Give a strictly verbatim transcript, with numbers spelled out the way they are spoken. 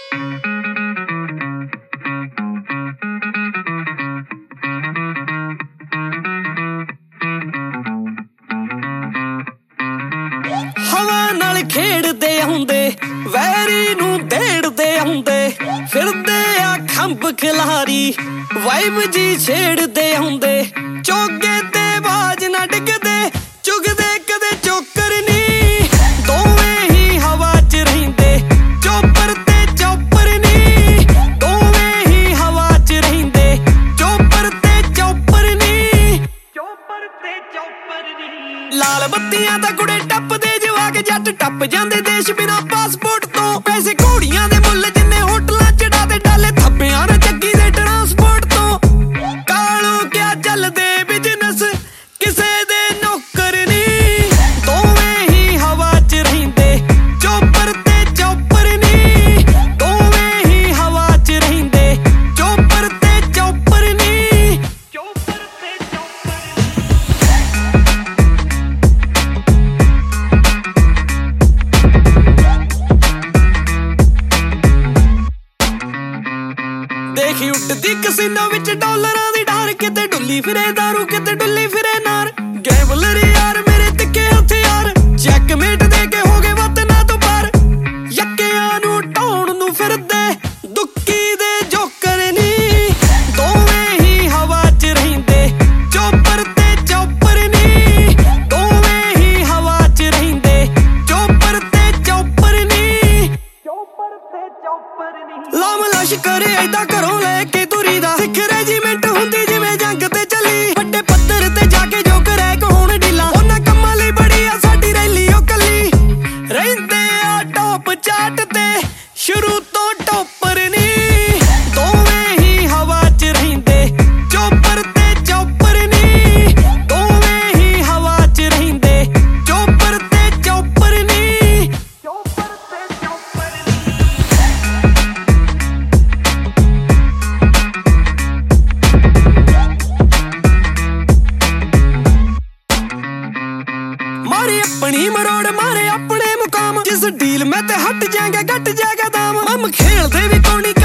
हवा नाल खेड़दे आउंदे वैरी नूं देड़दे आउंदे फिरदे आ खंभ खिलारी वाइब जी छेड़दे आउंदे चोगे ते बाज ना डिगदे चुगदे कदे चोकर नी दोवें ही हवा च रहिंदे चोपर ते चौपर नी दोवें ही हवा च रहिंदे चोपर ते चौपर नी चोपर ते चौपर नी लाल बत्तियां दा कुड़े टप्पदे जवाक जट टप जांदे देश बिना पासपोर्ट तो पैसे घोड़ियां दे मुੱਲ जिन्ने होटलां चढ़ा दे डाले थप्पियां ने जग्गी दे ट्रांसपोर्ट तो कालों क्या चलदे बिजनेस किसे दे नौकर नी दोवें ही हवा च रहिंदे चोपर ते चौपर नी दोवें ही हवा च रहिंदे चोपर ते चौपर नी चोपर ते देखी उठदी कसीना विच डॉलरां दी डार किते डुल्ली फिरे दारू किते डुल्ली फिरे नार गैमलर यार मेरे तिक्के हथियार चेकमेट दे के हो गए वत ना तो पार यक्कियां नूं ढाउण नूं फिरदे दुक्की दे जोकर नी दोवें ही हवा च रहिंदे चोपर ते चौपर नी दोवें ही हवा च रहिंदे चोपर ते चौपर नी चोपर ते चौपर नी लाम लश्कर ऐदा घरों लेके तुरी दा सिख रेजीमेंट हुंदी जिवें जंग ते चली वड्डे पत्थर ते जाके जो करैक होण ढीला उन्हां कम्मां लई बड़ी आ साडी रैली ओ कली रहिंदे आ टॉप चाट ते शुरू तो टॉपर नी दोवें ही हवा च रहिंदे चोपर ते चौपर नी दोवें ही हवा च रहिंदे चोपर ते चौपर नी चोपर ते चौपर नी मारे अपनी मरोड़ मारे अपने मुकाम जिस डील में ते हट जाएगा घट जाएगा दाम हम खेलते भी कौनी